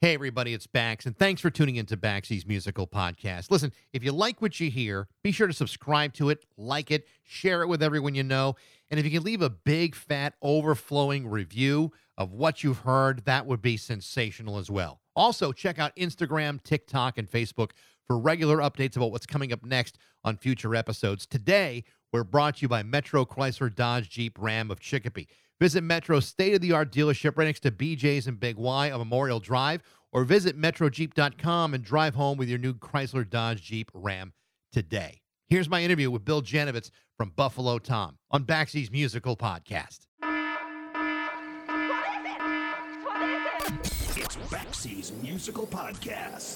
Hey, everybody, it's Bax, and thanks for tuning into Baxy's Musical Podcast. Listen, if you like what you hear, be sure to subscribe to it, like it, share it with everyone you know, and if you can leave a big, fat, overflowing review of what you've heard, that would be sensational as well. Also, check out Instagram, TikTok, and Facebook for regular updates about what's coming up next on future episodes. Today, we're brought to you by Metro Chrysler Dodge Jeep Ram of Chicopee. Visit Metro's state-of-the-art dealership right next to BJ's and Big Y on Memorial Drive, or visit metrojeep.com and drive home with your new Chrysler Dodge Jeep Ram today. Here's my interview with Bill Janovitz from Buffalo Tom on Baxy's Musical Podcast. It's Baxy's Musical Podcast.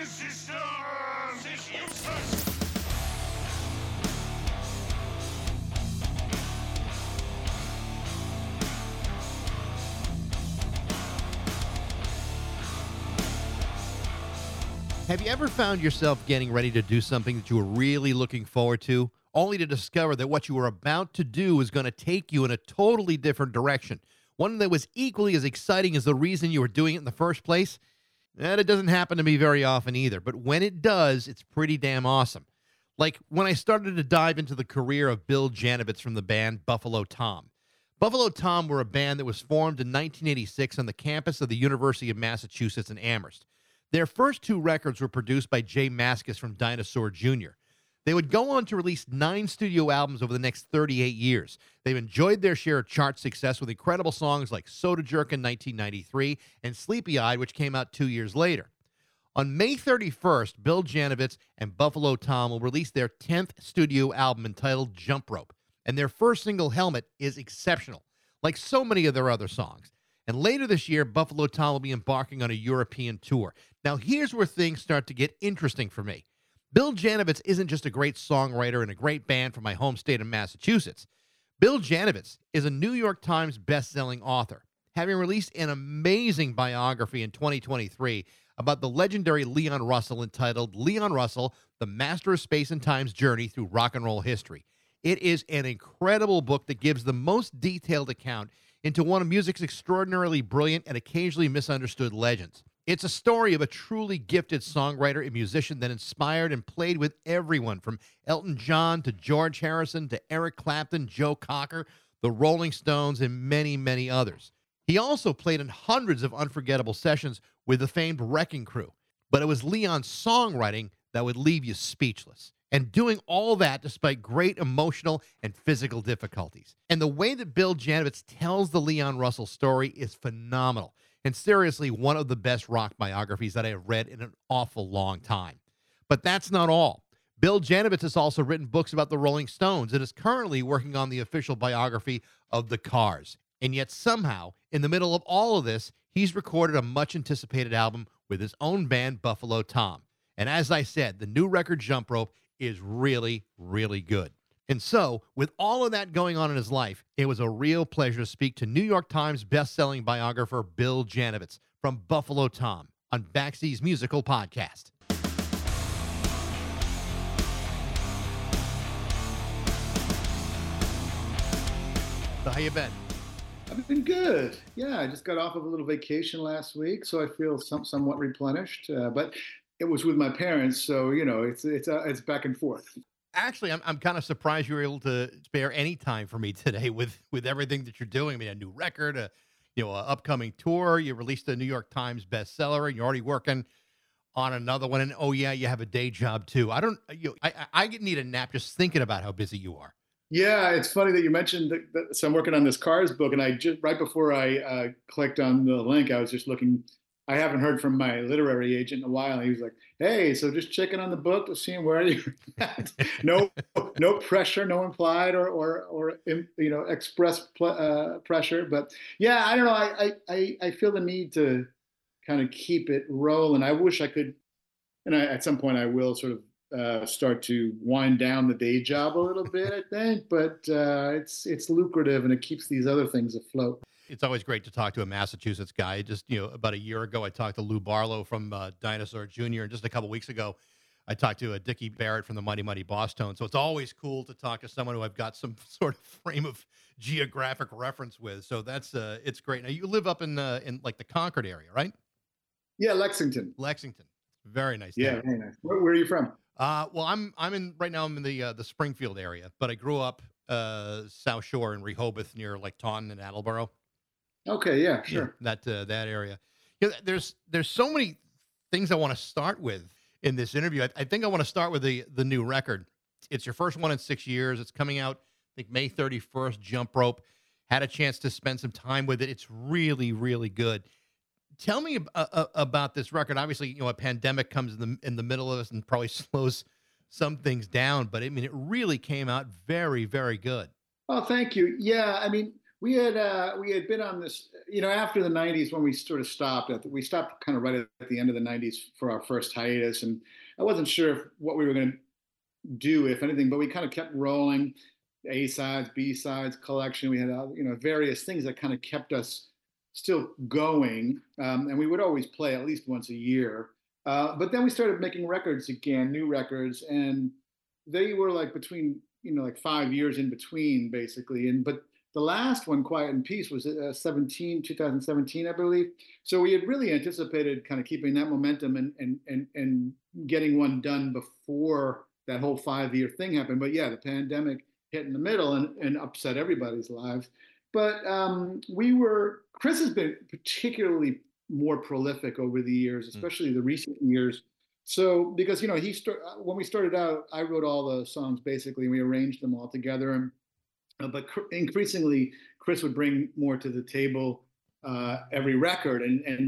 Have you ever found yourself getting ready to do something that you were really looking forward to, only to discover that what you were about to do is going to take you in a totally different direction, one that was equally as exciting as the reason you were doing it in the first place? And it doesn't happen to me very often either, but when it does, it's pretty damn awesome. Like when I started to dive into the career of Bill Janovitz from the band Buffalo Tom. Buffalo Tom were a band that was formed in 1986 on the campus of the University of Massachusetts in Amherst. Their first two records were produced by Jay Mascis from Dinosaur Jr. They would go on to release 9 studio albums over the next 38 years. They've enjoyed their share of chart success with incredible songs like Soda Jerk in 1993 and Sleepy Eyed, which came out 2 years later. On May 31st, Bill Janovitz and Buffalo Tom will release their 10th studio album entitled Jump Rope, and their first single, Helmet, is exceptional, like so many of their other songs. And later this year, Buffalo Tom will be embarking on a European tour. Now, here's where things start to get interesting for me. Bill Janovitz isn't just a great songwriter and a great band from my home state of Massachusetts. Bill Janovitz is a New York Times best-selling author, having released an amazing biography in 2023 about the legendary Leon Russell entitled Leon Russell, The Master of Space and Time's Journey Through Rock and Roll History. It is an incredible book that gives the most detailed account into one of music's extraordinarily brilliant and occasionally misunderstood legends. It's a story of a truly gifted songwriter and musician that inspired and played with everyone from Elton John to George Harrison to Eric Clapton, Joe Cocker, the Rolling Stones, and many, many others. He also played in hundreds of unforgettable sessions with the famed Wrecking Crew, but it was Leon's songwriting that would leave you speechless. And doing all that despite great emotional and physical difficulties. And the way that Bill Janovitz tells the Leon Russell story is phenomenal. And seriously, one of the best rock biographies that I have read in an awful long time. But that's not all. Bill Janovitz has also written books about the Rolling Stones and is currently working on the official biography of the Cars. And yet somehow, in the middle of all of this, he's recorded a much-anticipated album with his own band, Buffalo Tom. And as I said, the new record, Jump Rope, is really, really good. And so, with all of that going on in his life, it was a real pleasure to speak to New York Times best-selling biographer Bill Janovitz from Buffalo Tom on Baxy's Musical Podcast. So how you been? I've been good. Yeah, I just got off of a little vacation last week, so I feel somewhat replenished. But it was with my parents, so it's back and forth. Actually, I'm kind of surprised you were able to spare any time for me today with everything that you're doing. I mean, a new record, a upcoming tour. You released a New York Times bestseller, and you're already working on another one. And oh yeah, you have a day job too. I need a nap just thinking about how busy you are. Yeah, it's funny that you mentioned that. So I'm working on this Cars book, and I just right before I clicked on the link, I was just looking. I haven't heard from my literary agent in a while. And he was like, "Hey, so just checking on the book to see where you're at." No pressure, no implied or express pressure. But yeah, I don't know. I feel the need to kind of keep it rolling. I wish I could, and at some point I will sort of start to wind down the day job a little bit. I think, but it's lucrative and it keeps these other things afloat. It's always great to talk to a Massachusetts guy. Just, about a year ago, I talked to Lou Barlow from Dinosaur Jr. And just a couple weeks ago, I talked to Dickie Barrett from the Mighty Mighty Bosstones. So it's always cool to talk to someone who I've got some sort of frame of geographic reference with. So that's it's great. Now you live up in like the Concord area, right? Yeah, Lexington. Lexington. Very nice Yeah, town. very nice. Where are you from? Well, I'm in right now. I'm in the Springfield area, but I grew up South Shore in Rehoboth near like Taunton and Attleboro. Okay, yeah, Yeah, sure. that area. There's so many things I want to start with in this interview. I think I want to start with the new record. It's your first one in 6 years. It's coming out, I think, May 31st. Jump Rope. Had a chance to spend some time with it. It's really, really good. Tell me about this record. Obviously, a pandemic comes in the middle of us and probably slows some things down. But I mean, it really came out very, very good. Oh, thank you. Yeah, I mean, we had been on this, after the '90s when we sort of stopped. We stopped kind of right at the end of the '90s for our first hiatus, and I wasn't sure what we were going to do, if anything, but we kind of kept rolling. A sides, B sides, collection. We had various things that kind of kept us still going, and we would always play at least once a year. But then we started making records again, new records, and they were like between like 5 years in between basically. And but the last one, Quiet and Peace, was 2017, I believe. So we had really anticipated kind of keeping that momentum and getting one done before that whole 5 year thing happened. But yeah, the pandemic hit in the middle and upset everybody's lives. But Chris has been particularly more prolific over the years, especially the recent years. So because when we started out, I wrote all the songs basically, and we arranged them all together. And but increasingly, Chris would bring more to the table every record,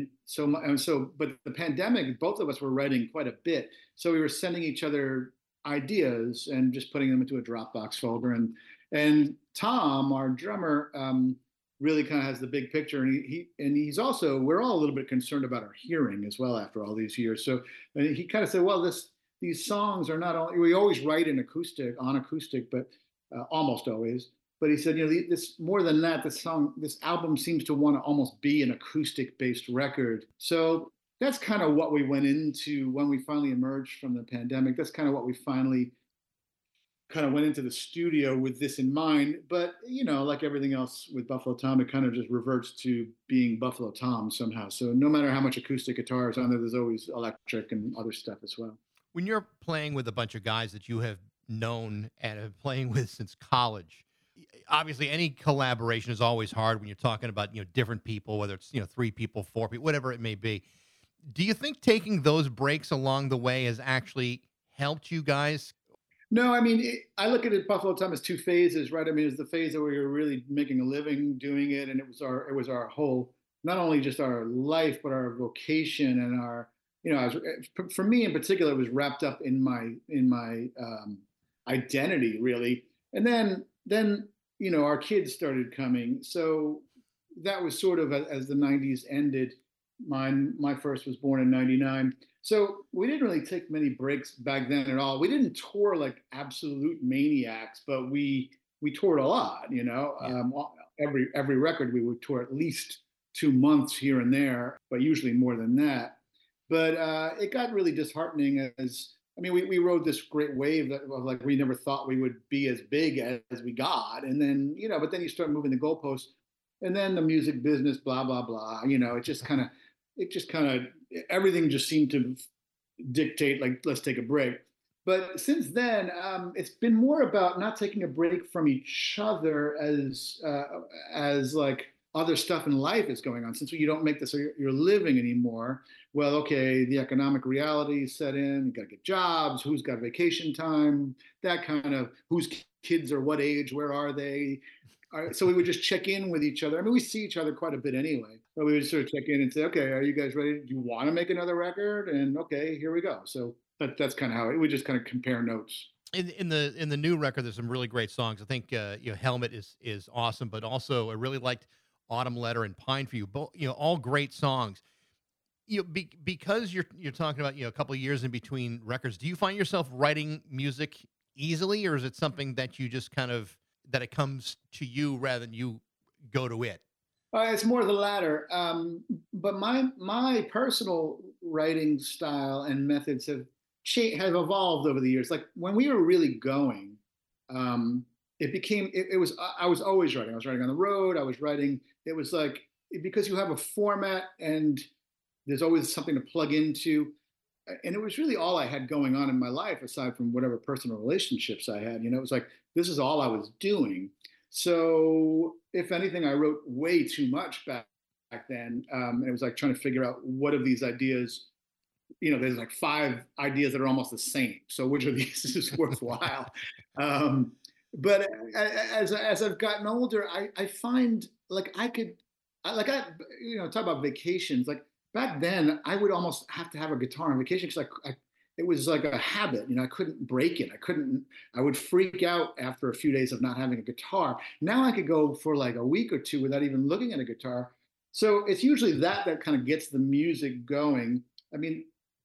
but the pandemic, both of us were writing quite a bit, so we were sending each other ideas and just putting them into a Dropbox folder. And Tom, our drummer, really kind of has the big picture, and he's also, we're all a little bit concerned about our hearing as well after all these years. So he kind of said, well, these songs are not only, we always write on acoustic, but almost always. But he said, this more than that, this album seems to want to almost be an acoustic-based record. So that's kind of what we went into when we finally emerged from the pandemic. That's kind of what we finally kind of went into the studio with this in mind. But like everything else with Buffalo Tom, it kind of just reverts to being Buffalo Tom somehow. So no matter how much acoustic guitar is on there, there's always electric and other stuff as well. When you're playing with a bunch of guys that you have known and have playing with since college, obviously any collaboration is always hard when you're talking about different people, whether it's 3 people, 4 people, whatever it may be. Do you think taking those breaks along the way has actually helped you guys? No, I mean, I look at it, Buffalo Tom, as 2 phases, right? I mean, it's the phase that we were really making a living doing it, and it was our whole, not only just our life, but our vocation and our, for me in particular, it was wrapped up in my identity, really. And then our kids started coming, so that was sort of as the '90s ended. My first was born in '99, so we didn't really take many breaks back then at all. We didn't tour like absolute maniacs, but we toured a lot. Yeah. Every record we would tour at least 2 months here and there, but usually more than that. But it got really disheartening we rode this great wave of like we never thought we would be as big as we got, and then but then you start moving the goalposts, and then the music business, blah blah blah. It just kind of everything just seemed to dictate like let's take a break. But since then, it's been more about not taking a break from each other as like other stuff in life is going on. Since you don't make this your living anymore, well, okay, the economic reality set in. You got to get jobs. Who's got vacation time? That kind of whose kids are what age? Where are they? So we would just check in with each other. I mean, we see each other quite a bit anyway, but we would sort of check in and say, okay, are you guys ready? Do you want to make another record? And okay, here we go. So that's kind of how we just kind of compare notes. In the new record, there's some really great songs. I think Helmet is awesome, but also I really liked Autumn Letter and Pine for You. Both all great songs. Because you're talking about a couple of years in between records. Do you find yourself writing music easily, or is it something that you just kind of that it comes to you rather than you go to it? It's more the latter. But my personal writing style and methods have evolved over the years. Like when we were really going, it became it was I was always writing. I was writing on the road. I was writing. It was like because you have a format and there's always something to plug into. And it was really all I had going on in my life, aside from whatever personal relationships I had. It was like, this is all I was doing. So if anything, I wrote way too much back then. And it was like trying to figure out what of these ideas, there's like 5 ideas that are almost the same. So which of these is worthwhile? But as I've gotten older, I find like talk about vacations. Like back then, I would almost have to have a guitar on vacation because it was like a habit. I couldn't break it. I would freak out after a few days of not having a guitar. Now I could go for like a week or 2 without even looking at a guitar. So it's usually that kind of gets the music going. I mean,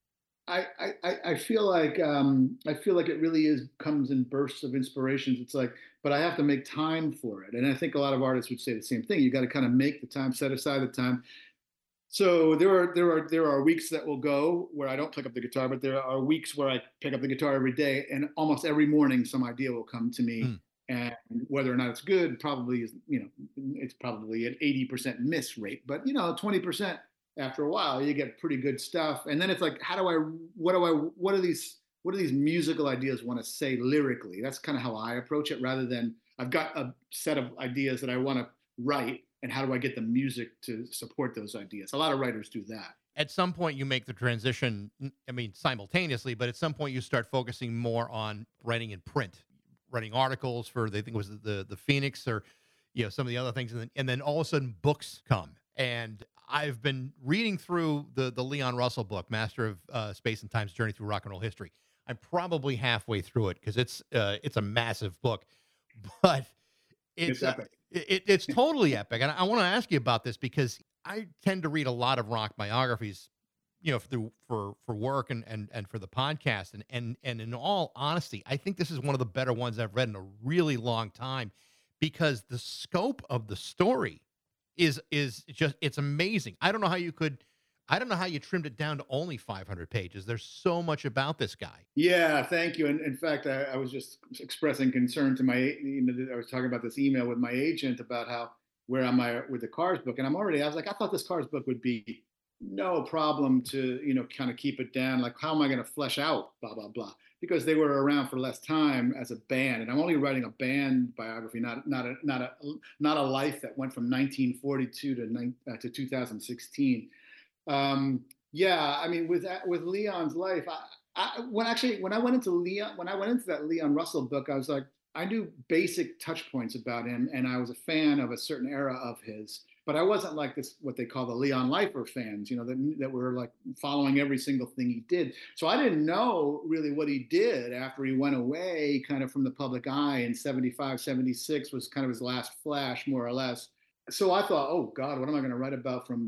I feel like it really comes in bursts of inspirations. It's like, but I have to make time for it, and I think a lot of artists would say the same thing. You got to kind of make the time, set aside the time. So there are weeks that will go where I don't pick up the guitar, but there are weeks where I pick up the guitar every day, and almost every morning some idea will come to me. Mm. And whether or not it's good, probably is, it's probably an 80% miss rate, but 20%. After a while, you get pretty good stuff, and then it's like, what do these musical ideas want to say lyrically? That's kind of how I approach it, rather than I've got a set of ideas that I want to write, and how do I get the music to support those ideas? A lot of writers do that. At some point, you make the transition. I mean, simultaneously, but at some point, you start focusing more on writing in print, writing articles for, they think it was the Phoenix, or some of the other things, and then all of a sudden, books come. And I've been reading through the Leon Russell book, Master of Space and Time's Journey Through Rock and Roll History. I'm probably halfway through it because it's a massive book, but it's epic. It's totally epic. And I want to ask you about this because I tend to read a lot of rock biographies, for work and for the podcast. And in all honesty, I think this is one of the better ones I've read in a really long time, because the scope of the story is just, it's amazing. I don't know how you trimmed it down to only 500 pages. There's so much about this guy. Yeah, thank you. And in fact, I was just expressing concern to I was talking about this email with my agent about where am I with the Cars book. And I was like, I thought this Cars book would be no problem to, kind of keep it down. Like, how am I going to flesh out blah, blah, blah? Because they were around for less time as a band, and I'm only writing a band biography, not a life that went from 1942 to 2016. Yeah, I mean, with Leon's life, when I went into that Leon Russell book, I was like, I knew basic touch points about him, and I was a fan of a certain era of his. But I wasn't like this, what they call the Leon Lifer fans, that were like following every single thing he did. So I didn't know really what he did after he went away kind of from the public eye in 75, 76 was kind of his last flash, more or less. So I thought, oh God, what am I going to write about from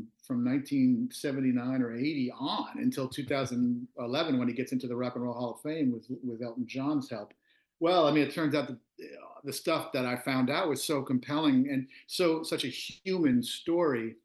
1979 or 80 on until 2011 when he gets into the Rock and Roll Hall of Fame with Elton John's help. Well, I mean, it turns out that the stuff that I found out was so compelling and such a human story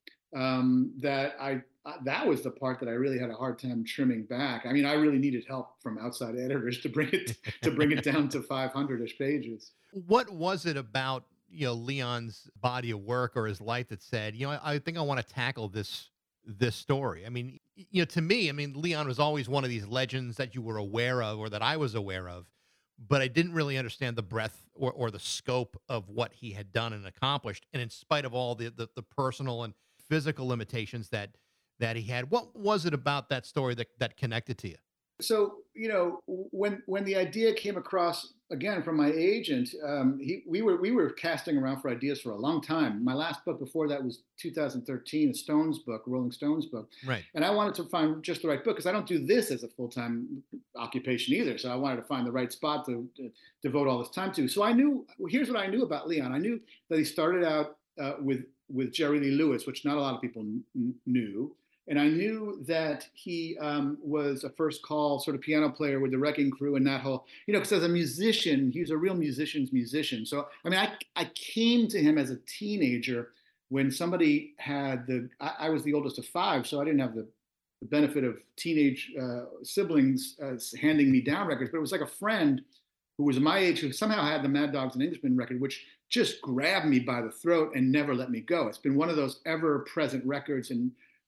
that that was the part that I really had a hard time trimming back. I mean, I really needed help from outside editors to bring it down to 500-ish pages. What was it about Leon's body of work or his life that said, I think I want to tackle this story? I mean, to me, I mean, Leon was always one of these legends that you were aware of, or that I was aware of, but I didn't really understand the breadth or the scope of what he had done and accomplished. And in spite of all the personal and physical limitations that he had, what was it about that story that connected to you? So, when the idea came across again from my agent, we were casting around for ideas for a long time. My last book before that was 2013, a Stones book, Rolling Stones book. Right. And I wanted to find just the right book because I don't do this as a full-time occupation either. So I wanted to find the right spot to devote all this time to. So here's what I knew about Leon. I knew that he started out with Jerry Lee Lewis, which not a lot of people knew. And I knew that he was a first call sort of piano player with the Wrecking Crew and that whole, because as a musician, he was a real musician's musician. So, I mean, I came to him as a teenager when somebody I was the oldest of 5, so I didn't have the benefit of teenage siblings handing me down records, but it was like a friend who was my age who somehow had the Mad Dogs and Englishmen record, which just grabbed me by the throat and never let me go. It's been one of those ever-present records, and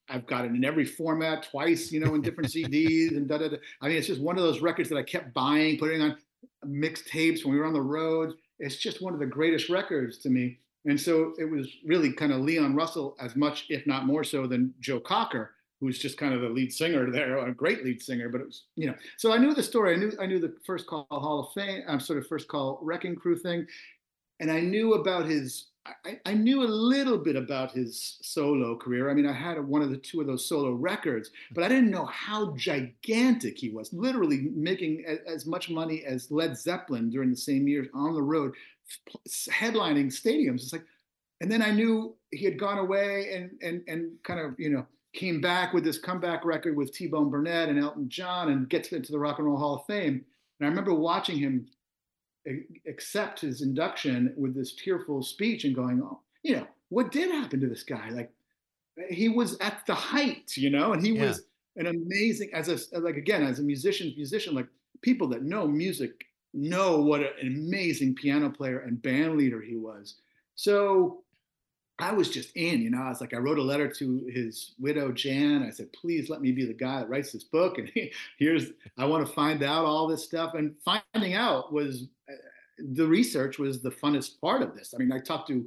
I've got it in every format twice, in different CDs and da da da. I mean, it's just one of those records that I kept buying, putting on mixtapes when we were on the road. It's just one of the greatest records to me. And so it was really kind of Leon Russell as much, if not more so, than Joe Cocker, who's just kind of the lead singer there, a great lead singer. But it was, so I knew the story. I knew the First Call Hall of Fame, sort of First Call Wrecking Crew thing, and I knew about his. I knew a little bit about his solo career. I mean, I had one of the two of those solo records, but I didn't know how gigantic he was. Literally making as much money as Led Zeppelin during the same years on the road, headlining stadiums. It's like, and then I knew he had gone away and kind of came back with this comeback record with T-Bone Burnett and Elton John and gets into the Rock and Roll Hall of Fame. And I remember watching him accept his induction with this tearful speech and going, oh, what did happen to this guy? Like, he was at the height, and he was an amazing, as a musician, like people that know music know what an amazing piano player and band leader he was. So I was just in, I was like, I wrote a letter to his widow, Jan. I said, please let me be the guy that writes this book. And I want to find out all this stuff. And finding out was, the research was the funnest part of this. I mean, I talked to,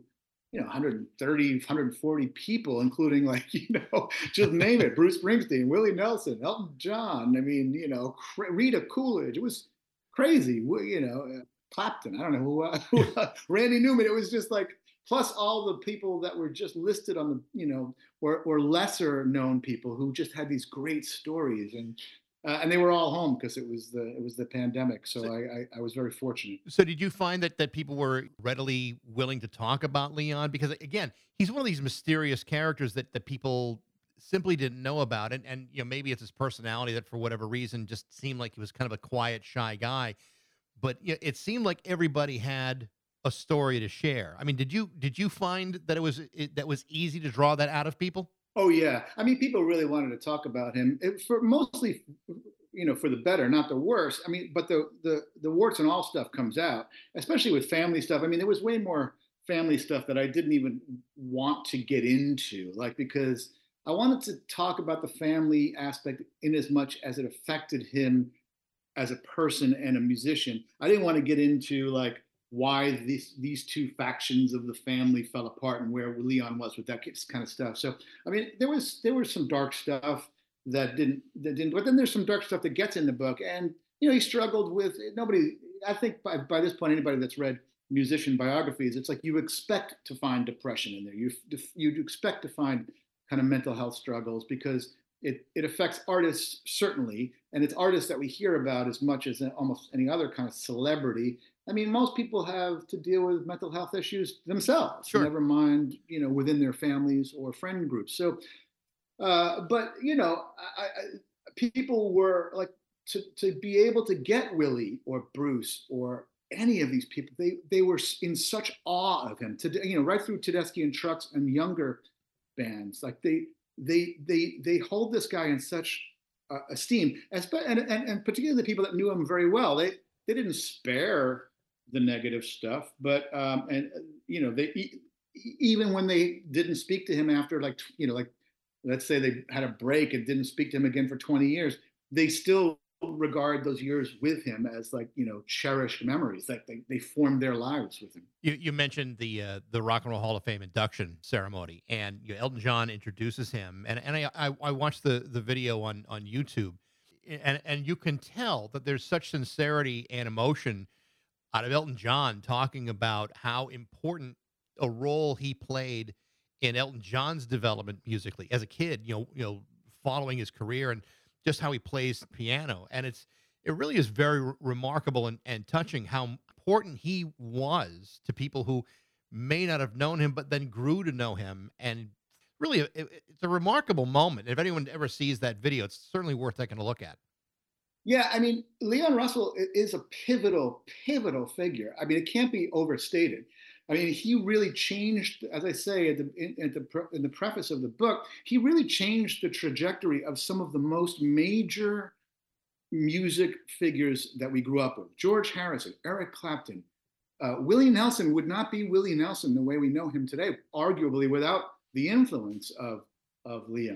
130, 140 people, including just name it, Bruce Springsteen, Willie Nelson, Elton John. I mean, Rita Coolidge. It was crazy. Clapton. I don't know who Randy Newman. It was just like, plus all the people that were just listed on the, or lesser known people who just had these great stories, and they were all home because it was the pandemic. So I was very fortunate. So did you find that people were readily willing to talk about Leon? Because again, he's one of these mysterious characters that people simply didn't know about. And maybe it's his personality that for whatever reason just seemed like he was kind of a quiet, shy guy. But it seemed like everybody had a story to share. I mean, did you find that that was easy to draw that out of people? Oh yeah, I mean, people really wanted to talk about him for mostly, for the better, not the worse. I mean, but the warts and all stuff comes out, especially with family stuff. I mean, there was way more family stuff that I didn't even want to get into, because I wanted to talk about the family aspect in as much as it affected him as a person and a musician. I didn't want to get into why these two factions of the family fell apart and where Leon was with that kind of stuff. So, I mean, there was some dark stuff that didn't, but then there's some dark stuff that gets in the book. And, he struggled with nobody. I think by this point, anybody that's read musician biographies, it's like you expect to find depression in there. You expect to find kind of mental health struggles because it affects artists, certainly. And it's artists that we hear about as much as almost any other kind of celebrity. I mean, most people have to deal with mental health issues themselves, sure. Never mind, within their families or friend groups. So, but, people were like, to be able to get Willie or Bruce or any of these people, they were in such awe of him, right through Tedeschi and Trucks and younger bands. Like they hold this guy in such esteem, and particularly the people that knew him very well. They didn't spare the negative stuff, but they even when they didn't speak to him after let's say they had a break and didn't speak to him again for 20 years, they still regard those years with him as cherished memories. That they formed their lives with him. You mentioned the Rock and Roll Hall of Fame induction ceremony, and Elton John introduces him, and I watched the video on YouTube, and you can tell that there's such sincerity and emotion out of Elton John talking about how important a role he played in Elton John's development musically as a kid, following his career and just how he plays piano. And it really is very remarkable and touching how important he was to people who may not have known him, but then grew to know him. And really, it's a remarkable moment. If anyone ever sees that video, it's certainly worth taking a look at. Yeah, I mean, Leon Russell is a pivotal figure. I mean, it can't be overstated. I mean, he really changed, as I say in the preface of the book, he really changed the trajectory of some of the most major music figures that we grew up with. George Harrison, Eric Clapton, Willie Nelson would not be Willie Nelson the way we know him today, arguably without the influence of Leon.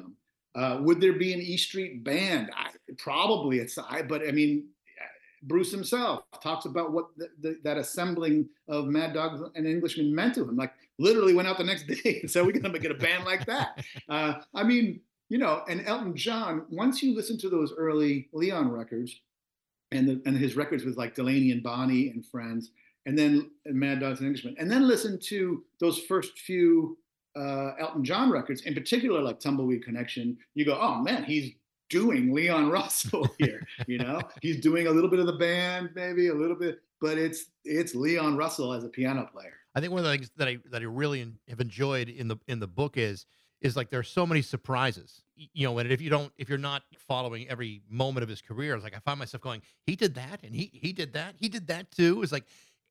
Would there be an E Street Band? Probably. But I mean, Bruce himself talks about what that assembling of Mad Dogs and Englishmen meant to him. Like literally went out the next day and said, "We're going to get a band like that." I mean, and Elton John. Once you listen to those early Leon records, and his records with like Delaney and Bonnie and Friends, and then Mad Dogs and Englishmen, and then listen to those first few Elton John records, in particular like Tumbleweed Connection. You go, "Oh man, he's doing Leon Russell here." He's doing a little bit of the band, maybe a little bit, but it's Leon Russell as a piano player. I think one of the things that I really have enjoyed in the book is like there's so many surprises. And if you're not following every moment of his career, it's like I find myself going, he did that, and he did that, he did that too. It's like,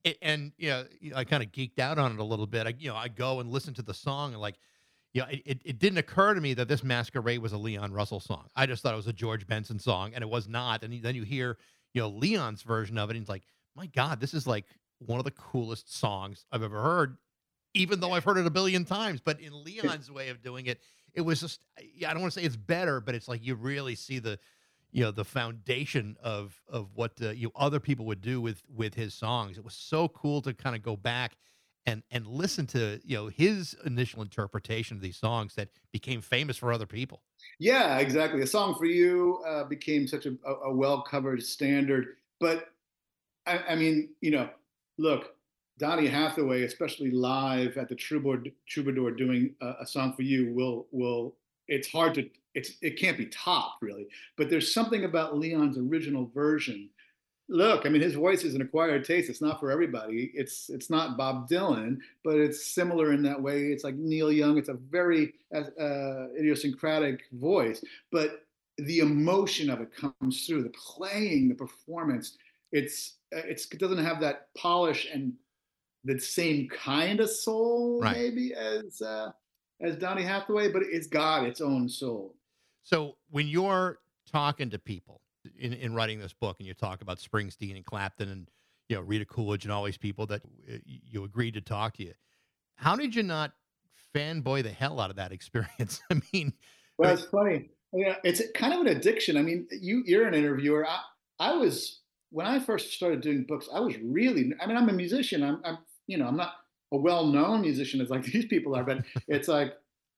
I kind of geeked out on it a little bit. I go and listen to the song and like. It didn't occur to me that this Masquerade was a Leon Russell song. I just thought it was a George Benson song, and it was not. And then you hear, Leon's version of it, and it's like, my God, this is like one of the coolest songs I've ever heard, even though I've heard it a billion times. But in Leon's way of doing it, it was just, I don't want to say it's better, but it's like you really see the foundation of what other people would do with his songs. It was so cool to kind of go back and listen to his initial interpretation of these songs that became famous for other people. Yeah, exactly. A Song for You became such a well-covered standard. But I mean, look, Donny Hathaway, especially live at the Troubadour doing A Song for You, will it's hard to it can't be topped really. But there's something about Leon's original version. Look, I mean, his voice is an acquired taste. It's not for everybody. It's not Bob Dylan, but it's similar in that way. It's like Neil Young. It's a very idiosyncratic voice, but the emotion of it comes through. The playing, the performance. It doesn't have that polish and the same kind of soul, right, maybe as Donny Hathaway, but it's got its own soul. So when you're talking to people in writing this book, and you talk about Springsteen and Clapton and Rita Coolidge and all these people that you agreed to talk to you, how did you not fanboy the hell out of that experience? I mean, well, it's funny. Yeah, it's kind of an addiction. I mean, you're an interviewer. I was, when I first started doing books, I was really. I mean, I'm a musician. I'm not a well-known musician as like these people are, but it's like.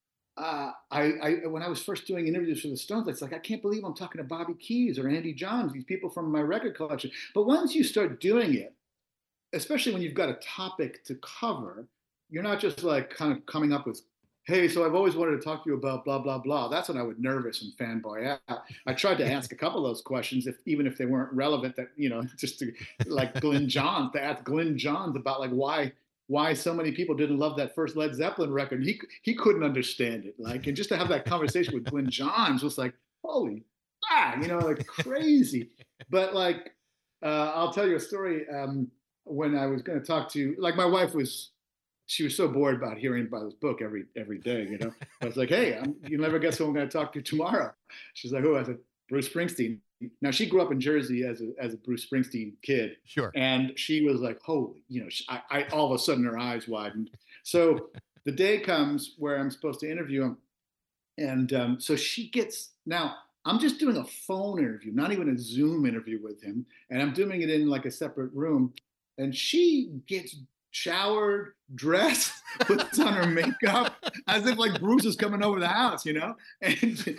When I was first doing interviews for the Stones, it's like, I can't believe I'm talking to Bobby Keys or Andy Johns, these people from my record collection. But once you start doing it, especially when you've got a topic to cover, you're not just like kind of coming up with, hey, so I've always wanted to talk to you about blah, blah, blah. That's when I would nervous and fanboy out. I tried to ask a couple of those questions, even if they weren't relevant, that, just to like Glyn Johns, to ask Glyn Johns about like why so many people didn't love that first Led Zeppelin record. He couldn't understand it. Like, and just to have that conversation with Glyn Johns was like, holy, like crazy. But like, I'll tell you a story. When I was going to talk to, like, my wife she was so bored about hearing about this book every day. I was like, hey, you'll never guess who I'm going to talk to tomorrow. She's like, oh, I said, Bruce Springsteen. Now, she grew up in Jersey as a Bruce Springsteen kid. Sure. And she was like, holy, I all of a sudden her eyes widened. So the day comes where I'm supposed to interview him. And so she gets, now I'm just doing a phone interview, not even a Zoom interview with him. And I'm doing it in like a separate room. And she gets showered, dressed, puts on her makeup as if like Bruce is coming over the house, and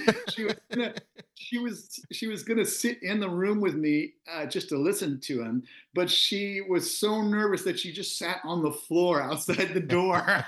she was gonna sit in the room with me just to listen to him, but she was so nervous that she just sat on the floor outside the door.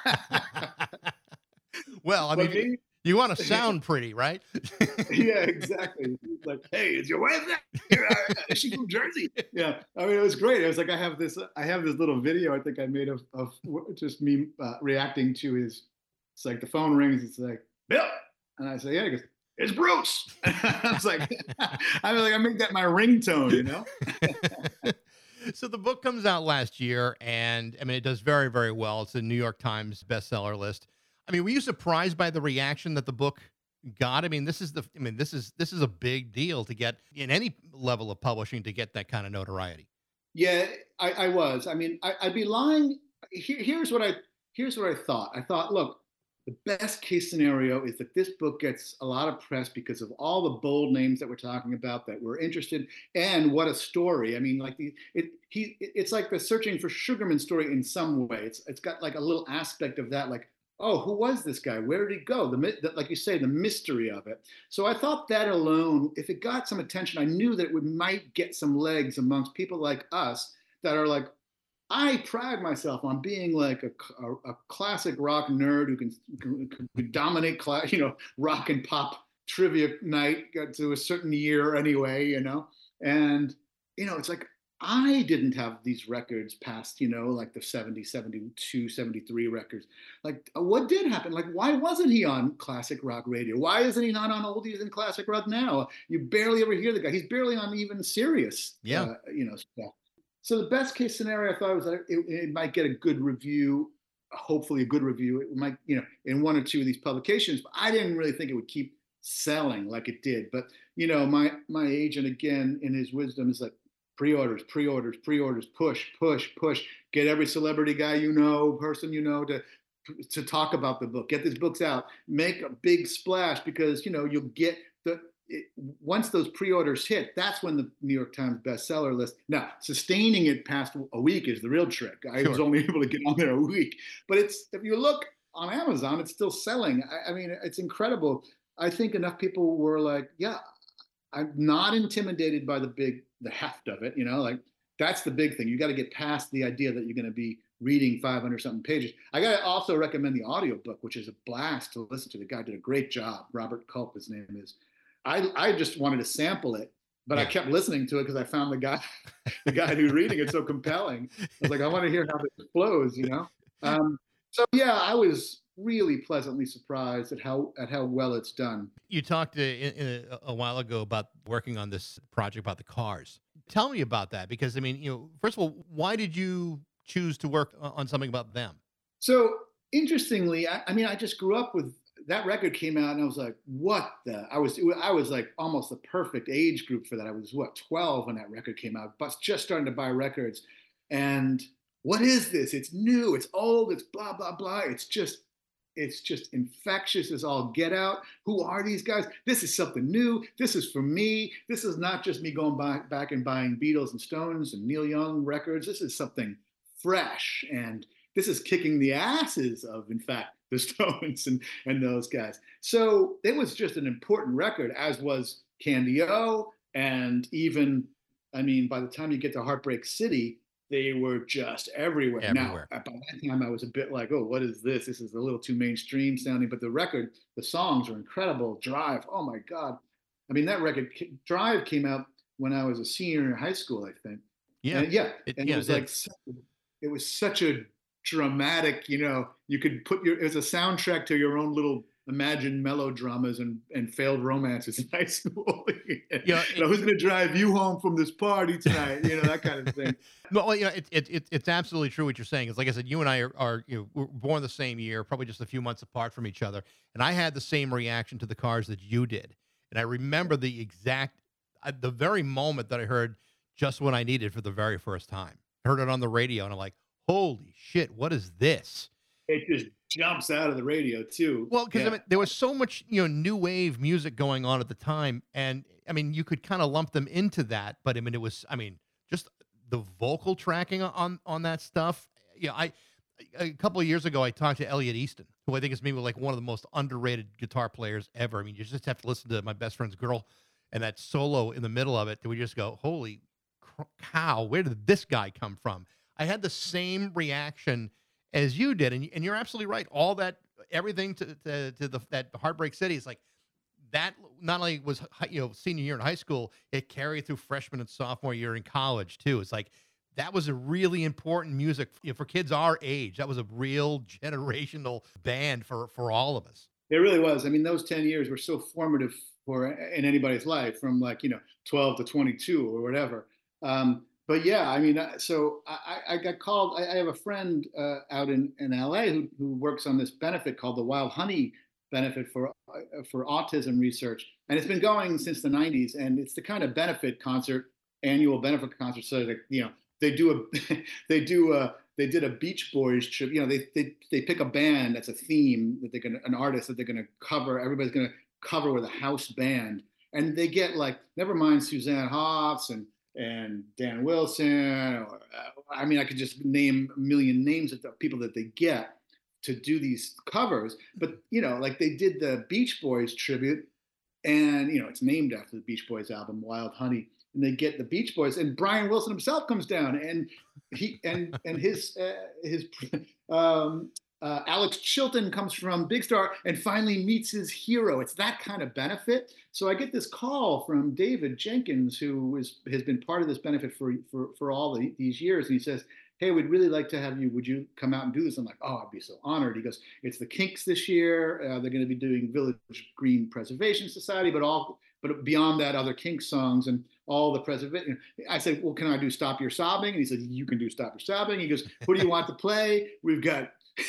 Well, I mean, you want to sound pretty, right? Yeah, exactly. Like, hey, is your wife there? Is she from Jersey? Yeah, I mean, it was great. It was like I have this little video I think I made of just me reacting to his. It's like the phone rings. It's like, Bill, and I say, yeah. He goes, it's Bruce. I was like, I make that my ringtone, So the book comes out last year, and I mean, it does very, very well. It's a New York Times bestseller list. I mean, were you surprised by the reaction that the book got? I mean, this is a big deal to get in any level of publishing, to get that kind of notoriety. Yeah, I was. I mean, I'd be lying. Here's what I thought. I thought, look, the best case scenario is that this book gets a lot of press because of all the bold names that we're talking about that we're interested, and what a story. I mean, like it's like the Searching for Sugarman story in some way. It's got like a little aspect of that, like, oh, who was this guy? Where did he go? Like you say, the mystery of it. So I thought that alone, if it got some attention, I knew that it might get some legs amongst people like us that are like, I pride myself on being like a classic rock nerd who can dominate rock and pop trivia night to a certain year anyway, and it's like I didn't have these records past, like the 70, 72, 73 records. Like, what did happen? Like, why wasn't he on classic rock radio? Why isn't he not on oldies and classic rock now? You barely ever hear the guy. He's barely on even Sirius, stuff. So the best case scenario I thought was that it might get a good review, hopefully a good review. It might, in one or two of these publications, but I didn't really think it would keep selling like it did. But, my agent, again, in his wisdom, is like, pre-orders, push. Get every celebrity guy person to talk about the book. Get these books out. Make a big splash because you'll get once those pre-orders hit. That's when the New York Times bestseller list. Now, sustaining it past a week is the real trick. I was only able to get on there a week, but if you look on Amazon, it's still selling. I mean, it's incredible. I think enough people were like, yeah, I'm not intimidated by the heft of it, like that's the big thing. You got to get past the idea that you're going to be reading 500 something pages. I got to also recommend the audiobook, which is a blast to listen to. The guy did a great job. Robert Culp, his name is. I just wanted to sample it, but I kept listening to it because I found the guy who's reading it so compelling. I was like, I want to hear how it flows, So yeah, I was really pleasantly surprised at how well it's done. You talked a while ago about working on this project about the Cars. Tell me about that, because I mean, first of all, why did you choose to work on something about them? So interestingly, I just grew up with that record came out, and I was like, what the? I was like almost the perfect age group for that. I was 12 when that record came out, but just starting to buy records, and what is this? It's new, it's old, it's blah blah blah. It's just infectious as all get out. Who are these guys? This is something new. This is for me. This is not just me going back and buying Beatles and Stones and Neil Young records. This is something fresh, and this is kicking the asses of, in fact, the Stones and those guys. So it was just an important record, as was Candy O, and even, by the time you get to Heartbreak City, they were just everywhere. Now, by that time, I was a bit like, oh, what is this? This is a little too mainstream sounding. But the record, the songs are incredible. Drive, oh my God. That record, Drive, came out when I was a senior in high school, I think. Yeah. It was such a dramatic, you could put it was a soundtrack to your own little imagined melodramas and failed romances in high school. Who's going to drive you home from this party tonight? That kind of thing. Well, it's absolutely true what you're saying. It's like I said, you and I are we're born the same year, probably just a few months apart from each other. And I had the same reaction to the Cars that you did. And I remember the very moment that I heard Just What I Needed for the very first time. I heard it on the radio, and I'm like, holy shit, what is this? It just jumps out of the radio too. Well, because there was so much, new wave music going on at the time, and you could kind of lump them into that. But it was, just the vocal tracking on that stuff. A couple of years ago, I talked to Elliot Easton, who I think is maybe like one of the most underrated guitar players ever. You just have to listen to My Best Friend's Girl and that solo in the middle of it. That we just go, holy cow, where did this guy come from? I had the same reaction as you did, and you're absolutely right. All that, everything to that Heartbreak City is like that. Not only was senior year in high school, it carried through freshman and sophomore year in college too. It's like that was a really important music for kids our age. That was a real generational band for all of us. It really was. Those 10 years were so formative in anybody's life, from 12 to 22 or whatever. But yeah, so I got called. I have a friend out in LA who works on this benefit called the Wild Honey Benefit for autism research, and it's been going since the 90s. And it's the kind of annual benefit concert. So they do a they did a Beach Boys trip. You know, they pick a band that's a theme that they're gonna an artist that they're gonna cover. Everybody's gonna cover with a house band, and they get like never mind Suzanne Hoffs and Dan Wilson. Or, I mean, I could just name a million names of the people that they get to do these covers. But you know, like they did the Beach Boys tribute, and you know, it's named after the Beach Boys album, Wild Honey. And they get the Beach Boys, and Brian Wilson himself comes down, and he and his Alex Chilton comes from Big Star and finally meets his hero. It's that kind of benefit. So I get this call from David Jenkins, who has been part of this benefit for all these years, and he says, "Hey, we'd really like to have you. Would you come out and do this?" I'm like, "Oh, I'd be so honored." He goes, "It's the Kinks this year. They're going to be doing Village Green Preservation Society, but beyond that, other Kinks songs and all the preservation." I said, "Well, can I do Stop Your Sobbing?" And he said, "You can do Stop Your Sobbing." He goes, "Who do you want to play?" We've got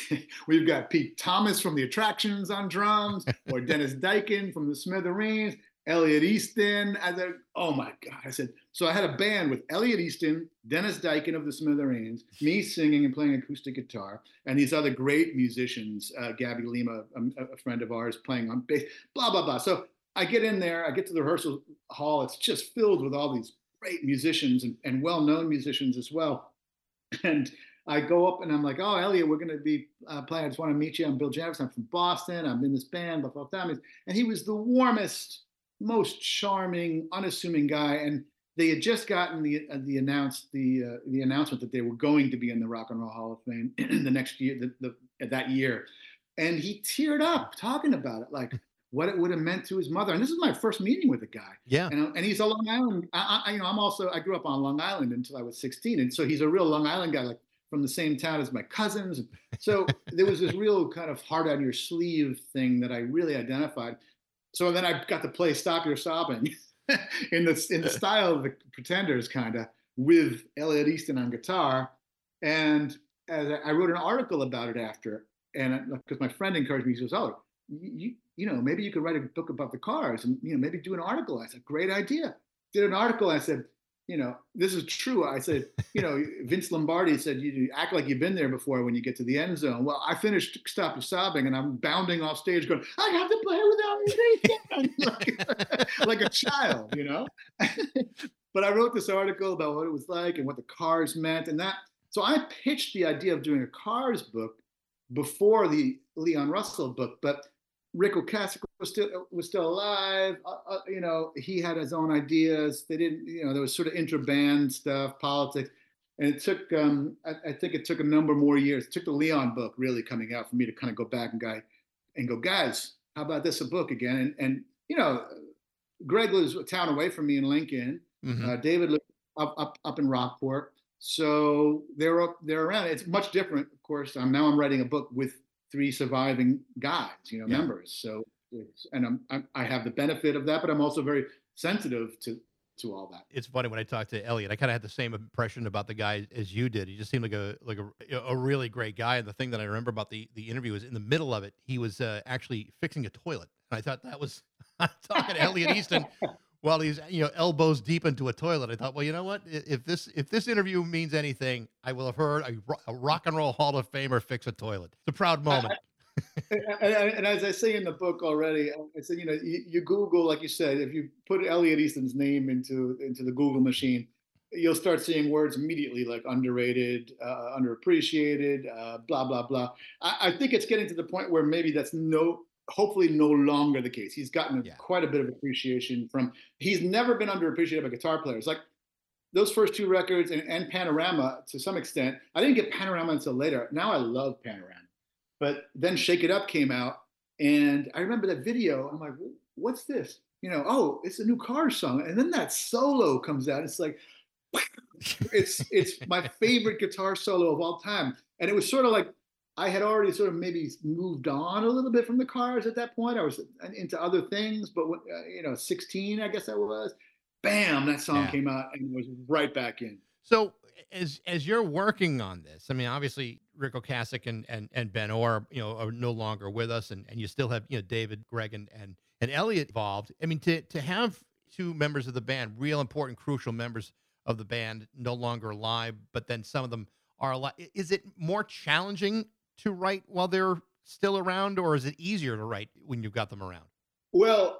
Pete Thomas from the Attractions on drums, or Dennis Dyken from the Smithereens, Elliot Easton. I said, "Oh my God." I said, so I had a band with Elliot Easton, Dennis Dyken of the Smithereens, me singing and playing acoustic guitar, and these other great musicians, Gabby Lima, a friend of ours, playing on bass, blah, blah, blah. So I get in there, I get to the rehearsal hall. It's just filled with all these great musicians and well-known musicians as well. And I go up and I'm like, "Oh, Elliot, we're going to be playing. I just want to meet you. I'm Bill Javis. I'm from Boston. I'm in this band, blah, blah, blah." And he was the warmest, most charming, unassuming guy. And they had just gotten the announcement that they were going to be in the Rock and Roll Hall of Fame the next year, that year. And he teared up talking about it, like what it would have meant to his mother. And this is my first meeting with the guy. Yeah. And he's a Long Island. I grew up on Long Island until I was 16. And so he's a real Long Island guy, like from the same town as my cousins. So there was this real kind of heart on your sleeve thing that I really identified. So then I got to play Stop Your Sobbing in the style of the Pretenders, kind of, with Elliot Easton on guitar. And as I wrote an article about it after, and because my friend encouraged me, he says, "Oh, you know, maybe you could write a book about the Cars, and you know, maybe do an article." I said, "Great idea." Did an article. I said, "You know, this is true." I said, "You know, Vince Lombardi said you act like you've been there before when you get to the end zone." Well, I finished Stop Your Sobbing, and I'm bounding off stage going, "I have to play without anything," like a child, you know. But I wrote this article about what it was like and what the Cars meant, and that. So I pitched the idea of doing a Cars book before the Leon Russell book, but Rick Ocasek was still alive. You know, he had his own ideas. They didn't, you know, there was sort of intra-band stuff, politics, and it took. I think it took a number more years. It took the Leon book really coming out for me to kind of go back and go, "Guys, how about this a book again?" And you know, Greg lives a town away from me in Lincoln. Mm-hmm. David lives up in Rockport, so they're around. It's much different, of course. Now I'm writing a book with 3 surviving guys, you know, members. So, and I have the benefit of that, but I'm also very sensitive to all that. It's funny when I talked to Elliot, I kind of had the same impression about the guy as you did. He just seemed like a really great guy. And the thing that I remember about the interview was in the middle of it, he was actually fixing a toilet. And I thought that was talking to Elliot Easton while he's, you know, elbows deep into a toilet. I thought, well, you know what? If this interview means anything, I will have heard a Rock and Roll Hall of Famer fix a toilet. It's a proud moment. And as I say in the book already, I said, you know, you Google, like you said, if you put Elliot Easton's name into the Google machine, you'll start seeing words immediately like underrated, underappreciated, blah, blah, blah. I think it's getting to the point where maybe that's hopefully no longer the case. He's gotten quite a bit of appreciation he's never been underappreciated by guitar players. Like those first 2 records and Panorama to some extent. I didn't get Panorama until later. Now I love Panorama. But then Shake It Up came out, and I remember that video. I'm like, "What's this?" You know, "Oh, it's a new Cars song." And then that solo comes out. It's like, it's my favorite guitar solo of all time. And it was sort of like I had already sort of maybe moved on a little bit from the Cars at that point. I was into other things, but you know, 16, I guess I was. Bam, that song came out and was right back in. So as you're working on this, I mean, obviously Rick Ocasek and Ben Orr, you know, are no longer with us, and you still have, you know, David, Greg, and Elliot involved. I mean, to have 2 members of the band, real important, crucial members of the band no longer alive, but then some of them are alive. Is it more challenging to write while they're still around, or is it easier to write when you've got them around? Well,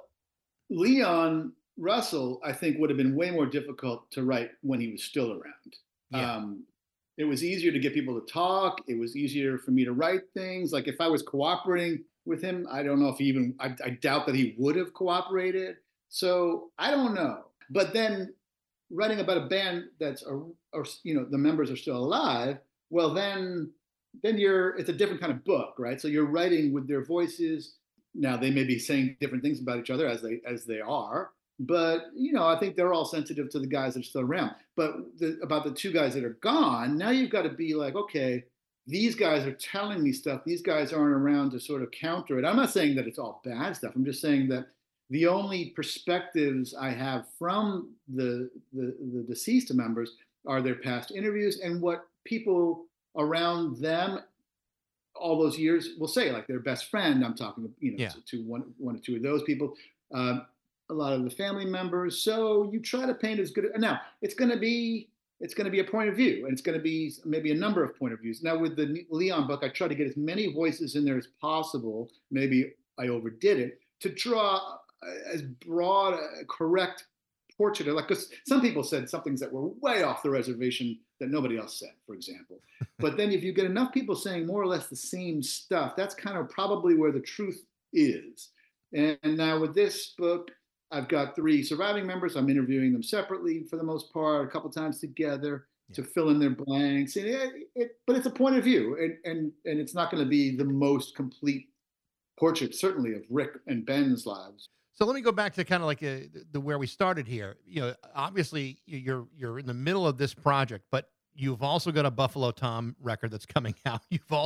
Leon Russell, I think, would have been way more difficult to write when he was still around. Yeah. It was easier to get people to talk. It was easier for me to write things. Like if I was cooperating with him, I don't know if he even, I doubt that he would have cooperated. So I don't know. But then writing about a band that's, the members are still alive, well, then it's a different kind of book, right? So you're writing with their voices. Now they may be saying different things about each other as they are, but I think they're all sensitive to the guys that are still around. But about the two guys that are gone, now you've got to be like, okay, these guys are telling me stuff. These guys aren't around to sort of counter it. I'm not saying that it's all bad stuff. I'm just saying that the only perspectives I have from the deceased members are their past interviews and what people around them all those years will say, like their best friend. I'm talking, to one or two of those people, a lot of the family members. So you try to paint as good. Now it's going to be a point of view, and it's going to be maybe a number of point of views. Now with the Leon book, I try to get as many voices in there as possible. Maybe I overdid it to draw as broad a correct portrait. Like, because some people said some things that were way off the reservation that nobody else said, for example. But then if you get enough people saying more or less the same stuff, that's kind of probably where the truth is. And now with this book, I've got 3 surviving members. I'm interviewing them separately for the most part, a couple times together to fill in their blanks. But it's a point of view, and it's not going to be the most complete portrait, certainly, of Rick and Ben's lives. So let me go back to kind of like the where we started here. Obviously you're in the middle of this project, but you've also got a Buffalo Tom record that's coming out.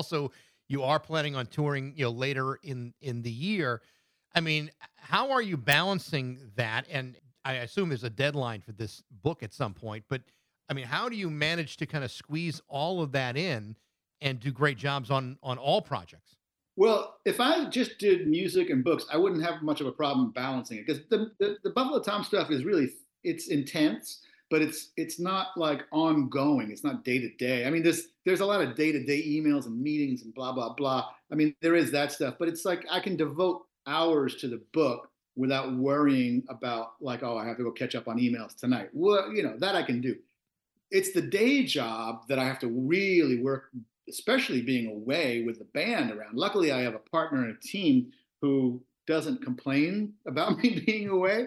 You are planning on touring, later in the year. I mean, how are you balancing that? And I assume there's a deadline for this book at some point, but I mean, how do you manage to kind of squeeze all of that in and do great jobs on all projects? Well, if I just did music and books, I wouldn't have much of a problem balancing it, because the Buffalo Tom stuff is really, it's intense, but it's not like ongoing. It's not day to day. I mean, there's a lot of day to day emails and meetings and blah, blah, blah. I mean, there is that stuff, but it's like I can devote hours to the book without worrying about like, oh, I have to go catch up on emails tonight. Well, that I can do. It's the day job that I have to really work, especially being away with the band around. Luckily, I have a partner and a team who doesn't complain about me being away.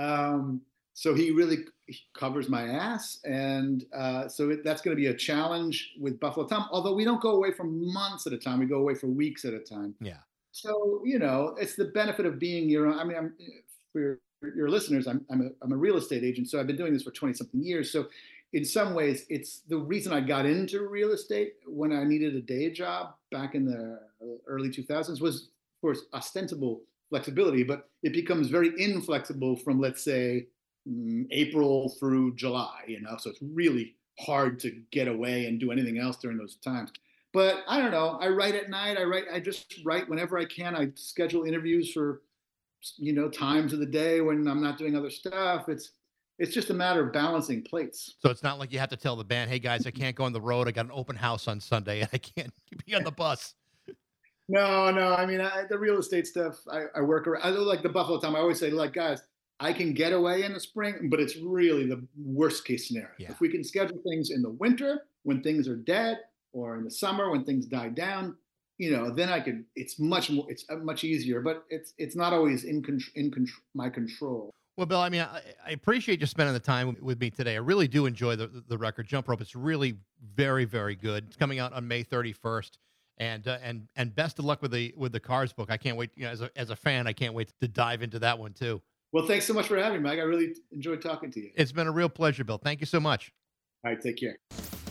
So he really covers my ass. And that's going to be a challenge with Buffalo Tom, although we don't go away for months at a time. We go away for weeks at a time. Yeah. So, it's the benefit of being your own. I mean, for your listeners, I'm a real estate agent. So I've been doing this for 20 something years. So in some ways, it's the reason I got into real estate when I needed a day job back in the early 2000s was, of course, ostensible flexibility, but it becomes very inflexible from, let's say, April through July, so it's really hard to get away and do anything else during those times. But I don't know. I write at night. I just write whenever I can. I schedule interviews for, times of the day when I'm not doing other stuff. It's just a matter of balancing plates. So it's not like you have to tell the band, hey guys, I can't go on the road. I got an open house on Sunday and I can't be on the bus. No. I mean, the real estate stuff, I work around. I like the Buffalo Tom. I always say, like, guys, I can get away in the spring, but it's really the worst case scenario. Yeah. If we can schedule things in the winter when things are dead, or in the summer when things die down, then I could. It's much easier, but it's not always in my control. Well, Bill, I mean, I appreciate you spending the time with me today. I really do enjoy the record Jump Rope. It's really very, very good. It's coming out on May 31st, and best of luck with the Cars book. I can't wait. As a fan, I can't wait to dive into that one too. Well, thanks so much for having me, Mike. I really enjoyed talking to you. It's been a real pleasure, Bill. Thank you so much. All right, take care.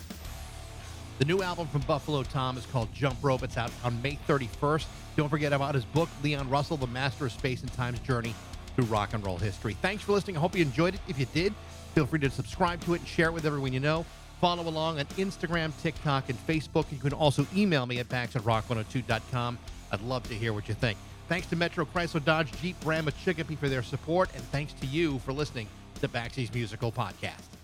The new album from Buffalo Tom is called Jump Rope. It's out on May 31st. Don't forget about his book, Leon Russell, The Master of Space and Time's Journey Through Rock and Roll History. Thanks for listening. I hope you enjoyed it. If you did, feel free to subscribe to it and share it with everyone you know. Follow along on Instagram, TikTok, and Facebook. You can also email me at bax@rock102.com. I'd love to hear what you think. Thanks to Metro Chrysler Dodge Jeep Ram of Chicopee for their support, and thanks to you for listening to Baxy's Musical Podcast.